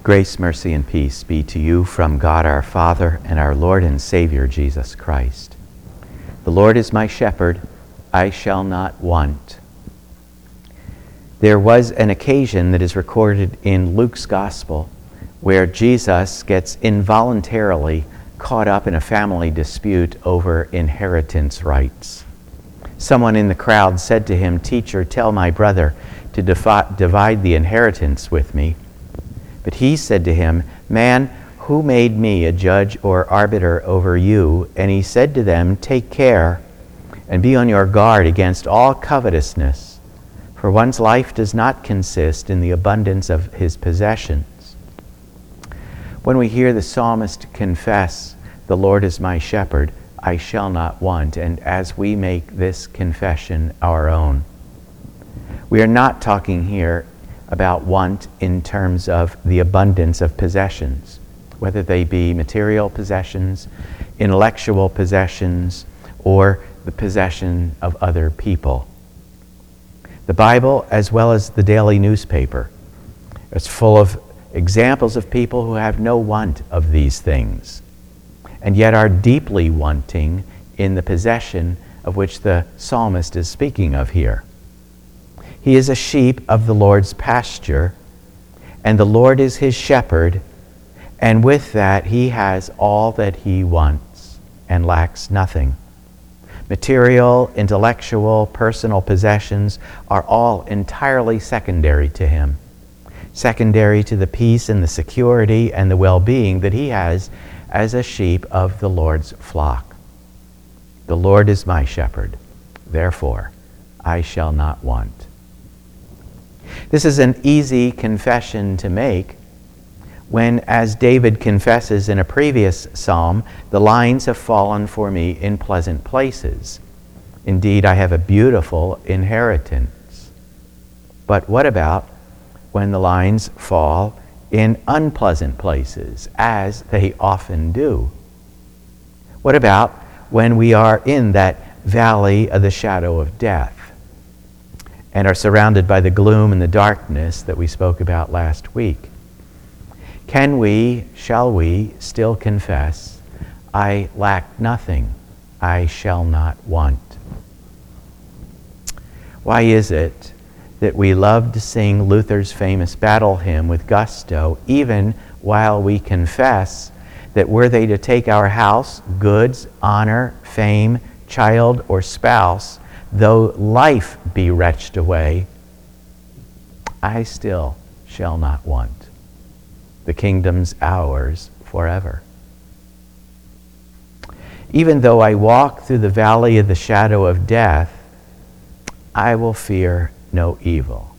Grace, mercy, and peace be to you from God our Father and our Lord and Savior Jesus Christ. The Lord is my shepherd, I shall not want. There was an occasion that is recorded in Luke's Gospel where Jesus gets involuntarily caught up in a family dispute over inheritance rights. Someone in the crowd said to him, "Teacher, tell my brother to divide the inheritance with me." But he said to him, "Man, who made me a judge or arbiter over you?" And he said to them, "Take care and be on your guard against all covetousness, for one's life does not consist in the abundance of his possessions." When we hear the psalmist confess, "The Lord is my shepherd, I shall not want," and as we make this confession our own, we are not talking here about want in terms of the abundance of possessions, whether they be material possessions, intellectual possessions, or the possession of other people. The Bible, as well as the daily newspaper, is full of examples of people who have no want of these things, and yet are deeply wanting in the possession of which the psalmist is speaking of here. He is a sheep of the Lord's pasture, and the Lord is his shepherd, and with that he has all that he wants and lacks nothing. Material, intellectual, personal possessions are all entirely secondary to him, secondary to the peace and the security and the well-being that he has as a sheep of the Lord's flock. The Lord is my shepherd, therefore I shall not want. This is an easy confession to make when, as David confesses in a previous psalm, "The lines have fallen for me in pleasant places. Indeed, I have a beautiful inheritance." But what about when the lines fall in unpleasant places, as they often do? What about when we are in that valley of the shadow of death and are surrounded by the gloom and the darkness that we spoke about last week? Shall we still confess, "I lack nothing, I shall not want"? Why is it that we love to sing Luther's famous battle hymn with gusto, even while we confess that were they to take our house, goods, honor, fame, child, or spouse, though life be wretched away, I still shall not want. The kingdom's ours forever. Even though I walk through the valley of the shadow of death, I will fear no evil.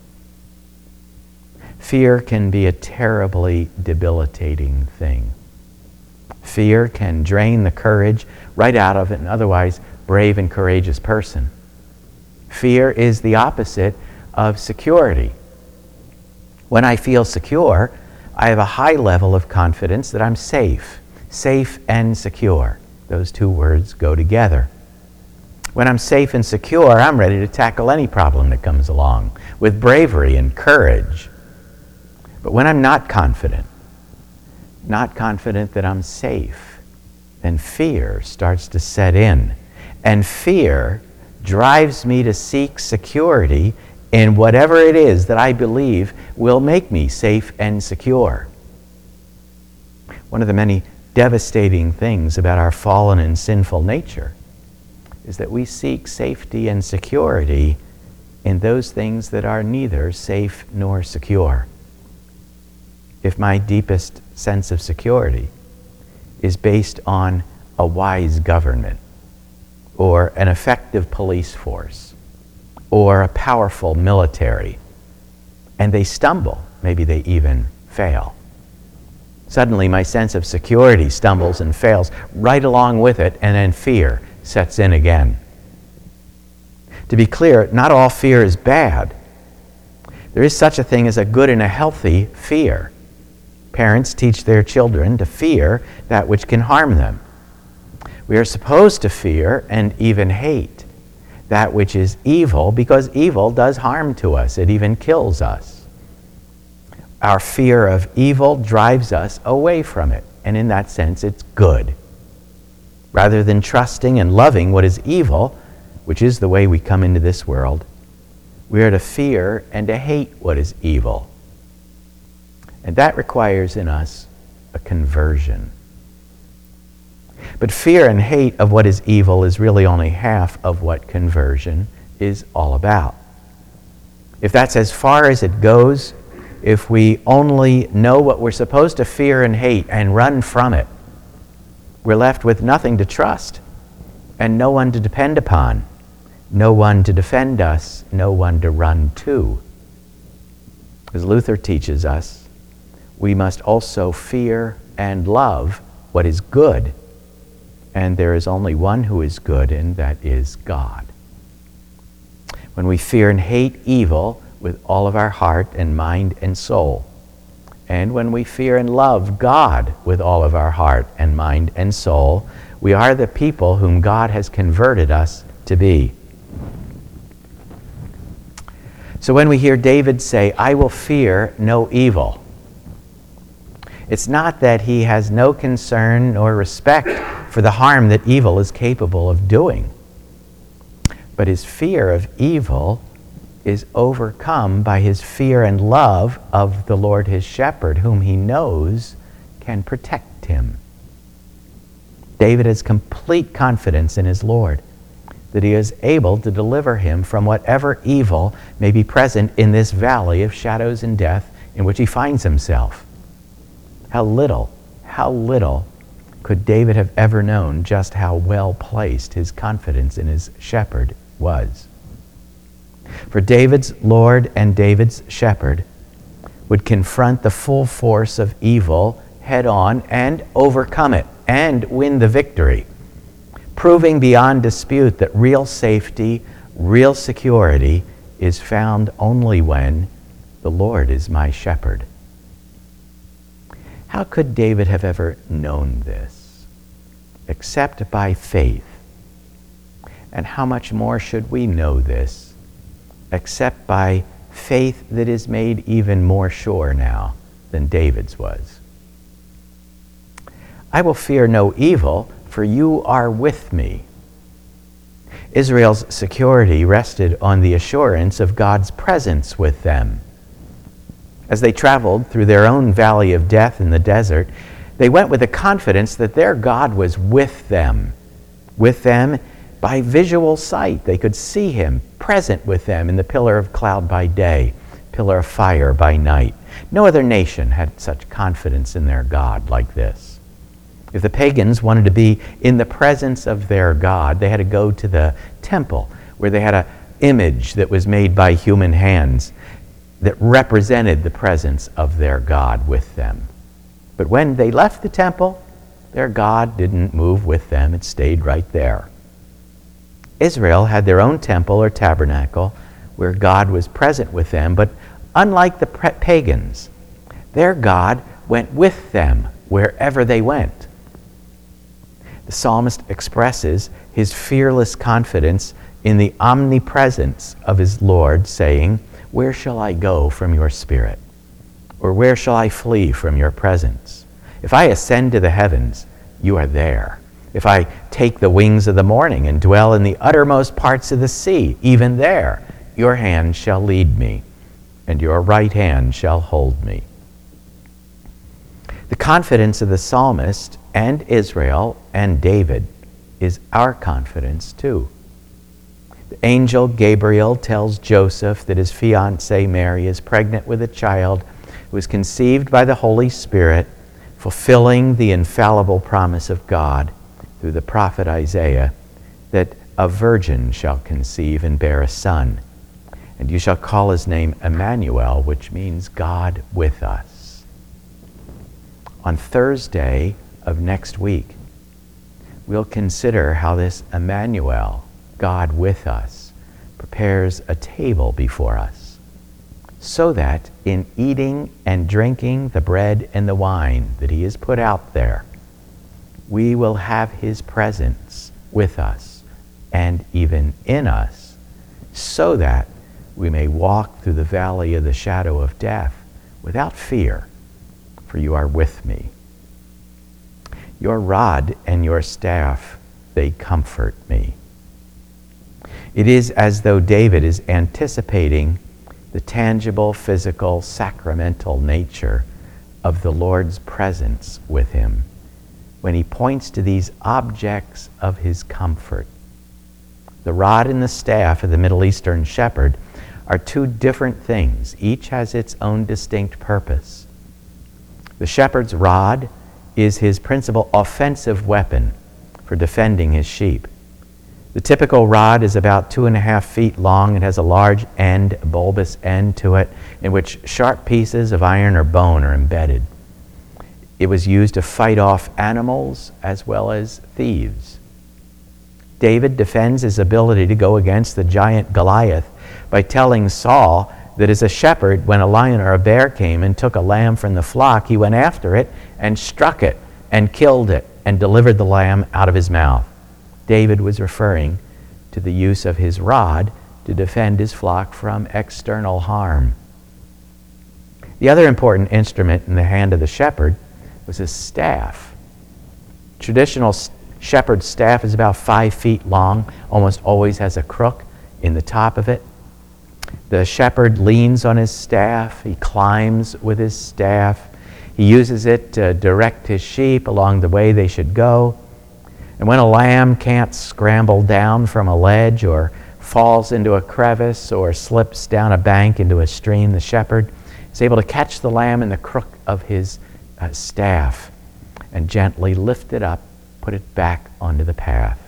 Fear can be a terribly debilitating thing. Fear can drain the courage right out of an otherwise brave and courageous person. Fear is the opposite of security. When I feel secure, I have a high level of confidence that I'm safe and secure. Those two words go together. When I'm safe and secure, I'm ready to tackle any problem that comes along with bravery and courage. But when I'm not confident that I'm safe, then fear starts to set in. And fear drives me to seek security in whatever it is that I believe will make me safe and secure. One of the many devastating things about our fallen and sinful nature is that we seek safety and security in those things that are neither safe nor secure. If my deepest sense of security is based on a wise government, or an effective police force, or a powerful military, and they stumble, maybe they even fail, suddenly my sense of security stumbles and fails right along with it, and then fear sets in again. To be clear, not all fear is bad. There is such a thing as a good and a healthy fear. Parents teach their children to fear that which can harm them. We are supposed to fear and even hate that which is evil, because evil does harm to us. It even kills us. Our fear of evil drives us away from it, and in that sense, it's good. Rather than trusting and loving what is evil, which is the way we come into this world, we are to fear and to hate what is evil. And that requires in us a conversion. But fear and hate of what is evil is really only half of what conversion is all about. If that's as far as it goes, if we only know what we're supposed to fear and hate and run from it, we're left with nothing to trust and no one to depend upon, no one to defend us, no one to run to. As Luther teaches us, we must also fear and love what is good, and there is only one who is good, and that is God. When we fear and hate evil with all of our heart and mind and soul, and when we fear and love God with all of our heart and mind and soul, we are the people whom God has converted us to be. So when we hear David say, "I will fear no evil," it's not that he has no concern or respect for the harm that evil is capable of doing, but his fear of evil is overcome by his fear and love of the Lord his shepherd, whom he knows can protect him. David has complete confidence in his Lord, that he is able to deliver him from whatever evil may be present in this valley of shadows and death in which he finds himself. How little could David have ever known just how well placed his confidence in his shepherd was. For David's Lord and David's shepherd would confront the full force of evil head on and overcome it and win the victory, proving beyond dispute that real safety, real security is found only when the Lord is my shepherd. How could David have ever known this? Except by faith. And how much more should we know this, except by faith that is made even more sure now than David's was? I will fear no evil, for you are with me. Israel's security rested on the assurance of God's presence with them. As they traveled through their own valley of death in the desert, they went with the confidence that their God was with them by visual sight. They could see him present with them in the pillar of cloud by day, pillar of fire by night. No other nation had such confidence in their God like this. If the pagans wanted to be in the presence of their God, they had to go to the temple where they had an image that was made by human hands that represented the presence of their God with them. But when they left the temple, their God didn't move with them. It stayed right there. Israel had their own temple or tabernacle where God was present with them, but unlike the pagans, their God went with them wherever they went. The psalmist expresses his fearless confidence in the omnipresence of his Lord, saying, "Where shall I go from your spirit? Or where shall I flee from your presence? If I ascend to the heavens, you are there. If I take the wings of the morning and dwell in the uttermost parts of the sea, even there your hand shall lead me, and your right hand shall hold me." The confidence of the psalmist and Israel and David is our confidence too. The angel Gabriel tells Joseph that his fiancée Mary is pregnant with a child who is conceived by the Holy Spirit, fulfilling the infallible promise of God through the prophet Isaiah, that a virgin shall conceive and bear a son, and you shall call his name Emmanuel, which means God with us. On Thursday of next week, we'll consider how this Emmanuel, God with us, prepares a table before us, so that in eating and drinking the bread and the wine that he has put out there, we will have his presence with us and even in us, so that we may walk through the valley of the shadow of death without fear, for you are with me. Your rod and your staff, they comfort me. It is as though David is anticipating the tangible, physical, sacramental nature of the Lord's presence with him when he points to these objects of his comfort. The rod and the staff of the Middle Eastern shepherd are two different things. Each has its own distinct purpose. The shepherd's rod is his principal offensive weapon for defending his sheep. The typical rod is about 2.5 feet long. It has a large end, a bulbous end to it, in which sharp pieces of iron or bone are embedded. It was used to fight off animals as well as thieves. David defends his ability to go against the giant Goliath by telling Saul that as a shepherd, when a lion or a bear came and took a lamb from the flock, he went after it and struck it and killed it and delivered the lamb out of his mouth. David was referring to the use of his rod to defend his flock from external harm. The other important instrument in the hand of the shepherd was his staff. Traditional shepherd's staff is about 5 feet long, almost always has a crook in the top of it. The shepherd leans on his staff, he climbs with his staff, he uses it to direct his sheep along the way they should go. And when a lamb can't scramble down from a ledge or falls into a crevice or slips down a bank into a stream, the shepherd is able to catch the lamb in the crook of his staff and gently lift it up, put it back onto the path.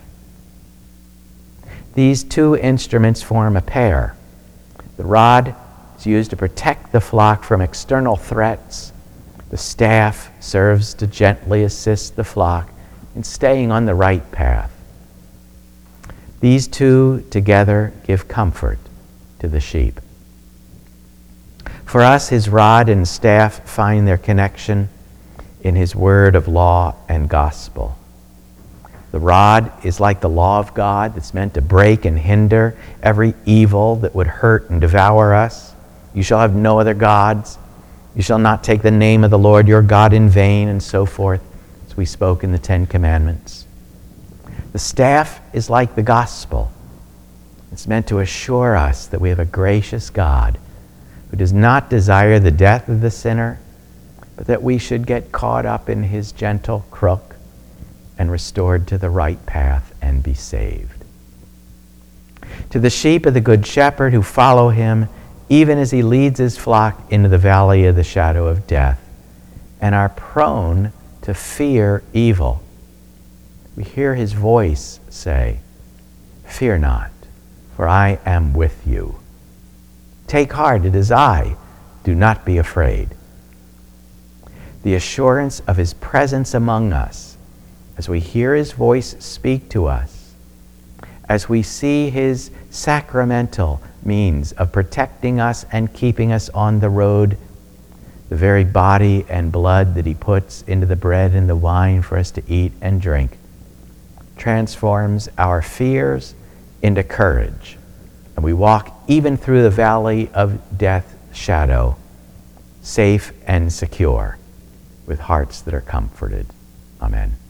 These two instruments form a pair. The rod is used to protect the flock from external threats. The staff serves to gently assist the flock in staying on the right path. These two together give comfort to the sheep. For us, his rod and staff find their connection in his word of law and gospel. The rod is like the law of God that's meant to break and hinder every evil that would hurt and devour us. You shall have no other gods. You shall not take the name of the Lord your God in vain, and so forth, as we spoke in the 10 Commandments. The staff is like the gospel. It's meant to assure us that we have a gracious God who does not desire the death of the sinner, but that we should get caught up in his gentle crook and restored to the right path and be saved. To the sheep of the Good Shepherd who follow him, even as he leads his flock into the valley of the shadow of death, and are prone to fear evil, we hear his voice say, "Fear not, for I am with you. Take heart, it is I. Do not be afraid." The assurance of his presence among us, as we hear his voice speak to us, as we see his sacramental means of protecting us and keeping us on the road, the very body and blood that he puts into the bread and the wine for us to eat and drink, transforms our fears into courage. And we walk even through the valley of death's shadow, safe and secure, with hearts that are comforted. Amen.